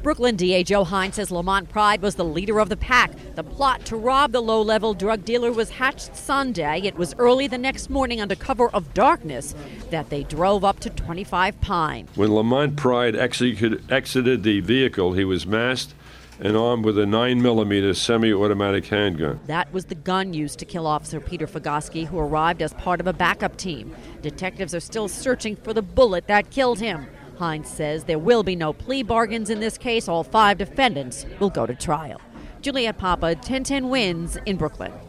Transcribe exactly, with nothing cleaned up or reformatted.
Brooklyn D A Joe Hines says Lamont Pride was the leader of the pack. The plot to rob the low-level drug dealer was hatched Sunday. It was early the next morning under cover of darkness that they drove up to twenty-five Pine. When Lamont Pride exited, exited the vehicle, he was masked and armed with a nine millimeter semi-automatic handgun. That was the gun used to kill Officer Peter Fogoski, who arrived as part of a backup team. Detectives are still searching for the bullet that killed him. Hines says there will be no plea bargains in this case. All five defendants will go to trial. Juliette Papa, ten ten Wins in Brooklyn.